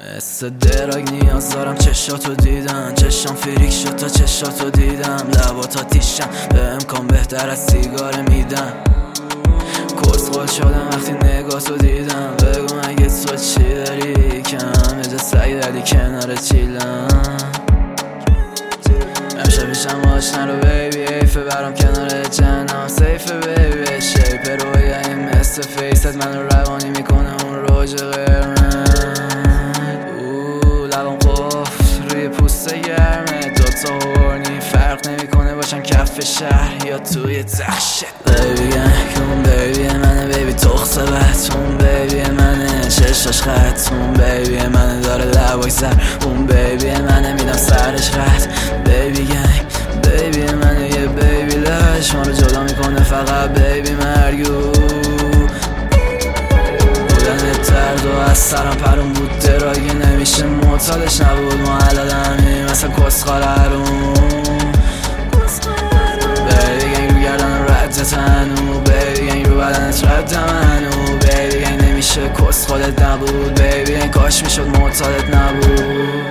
مثل دراگ نیاز دارم چشاتو دیدم، چشام فریک شد تا چشاتو دیدم، لباتا تیشم به امکان بهتر از سیگار میدم. کسخل شدم وقتی نگاهتو دیدم، بگو مگه تو چی داری کم یه جا سعی دادی کنار چیلم. امشب پیشم آشنا رو بیبی ایفه برام کنار جنم سیفه بیبی شیپ رویه مثل فیست منو روانی میکنه اون روژ قرمز. لبم قفل روی پوست گرمه، دوتا هورنی فرق نمیکنه باشم کف شهر یا توی تخشت. بیبی گنگون بیبی منه، بیبی تخصه بهتون بیبی منه، چشاش خطون بیبی منه، داره لبای سر اون بیبی منه، میدم سرش رد بیبی گنگ بیبی منه، یه بیبی لش ما رو جدا میکنه فقط بیبی مرگو. بودن درد و از سرم پرون بود دراگی نمیشه معتادش نبود معلدمی مثل کسخال هرون. بیبی گنگ رو گردن رد تنو، بیبی گنگ رو بدنت رد منو، بیبی گنگ نمیشه کسخالت نبود، بیبی گنگ کاش میشد معتادت نبود.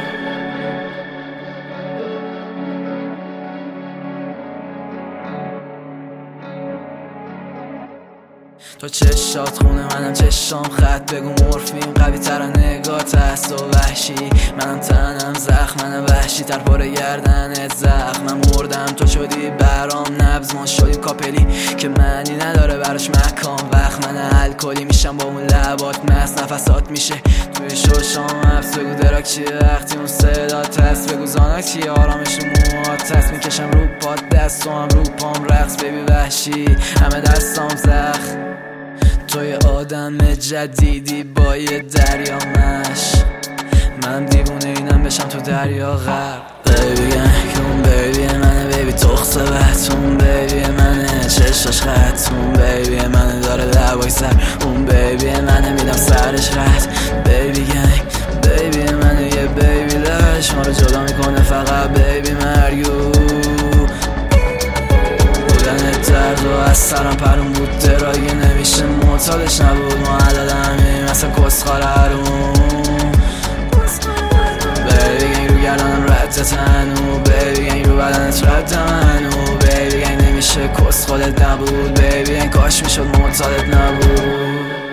تو چشات خونه منم چشام خط، بگو مورفین قوی تر نگات هست و وحشی، منم تنم زخم منم وحشی تر پاره گردنت زخم. من مردم تو شدی برام نبض، ما شدیم کاپلی که معنی نداره براش مکان وقت. من الکلی میشم با اون لبات مست، نفسات میشه توی شوشام حبس. بگو دراک چیه وقتی اون صدات هست، بگو زانک چیه آرامش رو موهات هست. میکشم رو پات دست و هم رو پام رقص بیبی وحشی همه دستام زخم. توی آدم جدیدی با یه دریا مش، منم دیوونه اینم بشم تو دریا غرق. بیبی گنگون بیبی منه، بیبی تخصه بهتون بیبی منه، چشاش خطون بیبی منه، داره لبای سر اون بیبی منه، میدم سرش رد بیبی گنگ بیبی منه، یه بیبی لش ما رو جدا میکنه فقط بیبی مرگو. درد و از سرم پرون بود دراگی نمیشه معتادش نبود معلدمی مثل کسخال هرون. بیبی گنگ رو گردنم رد تنو، بیبی گنگ رو بدنت رد منو، بیبی گنگ نمیشه کسخالت نبود، بیبی گنگ کاش میشد معتادت نبود.